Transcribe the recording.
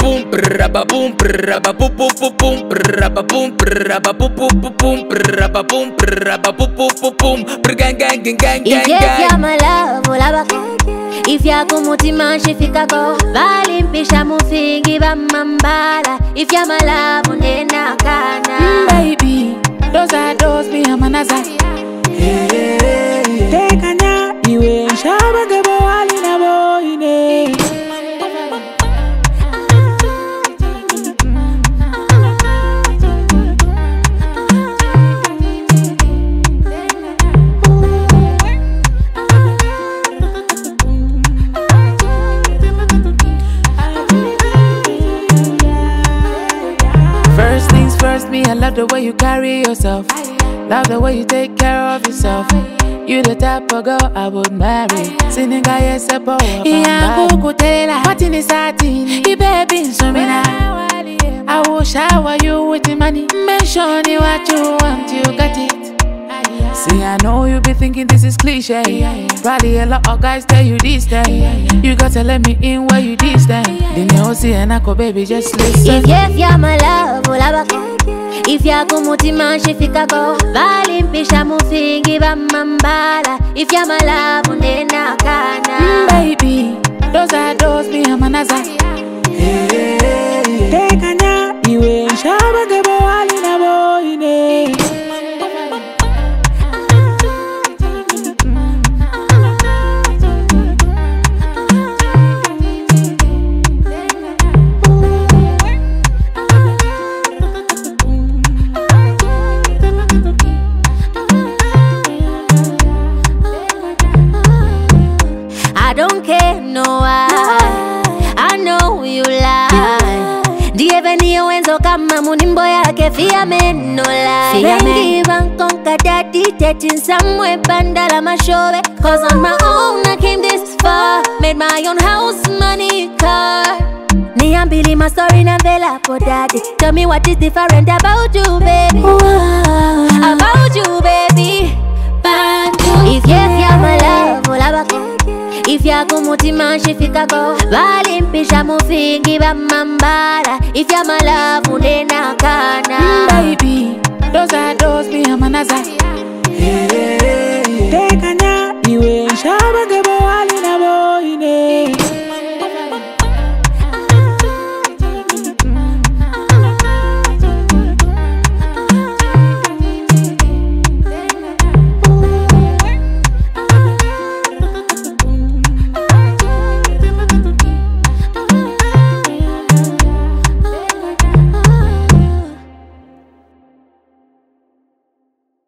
boom, braba boom, braba boom, boom, boom, braba boom, braba boom, boom, boom, braba boom, braba boom, boom, boom, gang, gang, gang, gang, gang. If you're my love, olaba. If you're kumutima, shifika ko. Vali mpisha mufingi ba mambala. If you're my love, unena kana. Baby, those are those me amanaza. Tekanya, iwe nshaba gebo wali na boine. First things first, me, I love the way you carry yourself. Love the way you take care of yourself. You the type of girl I would marry. Sininga yesepo iya kukutela Patini satin Ibebi nsomina I will shower you with the money. Mention what you want, you got it. See, I know you be thinking this is cliche. Probably a lot of guys tell you this thing. You gotta let me in where you this thing. Then you see and I go, baby, just listen. If you're my love, olaba. If you're kumutima, shifika ko. Vali mpisha mufingi ba mambala. If you're my love, unena kana. Baby, those are those me amanaza. Tekanya, iwe nshaba gebo wali na boine. I don't care, no I know you lie. Dieveni wenzo kama munimbo yake Fia men no lie. Bengi bankonka daddy Tetin somewhere bandala mashobe. Cause on my own I came this far. Made my own house, money, car. Niambili my story na vela for daddy. Tell me what is different about you, baby. About you, baby. If you're my love, olaba. If you're kumutima, shifika ko. Vali mpisha mufingi ba mambala. If you're my love, unena kana. Baby, those are those me amanaza.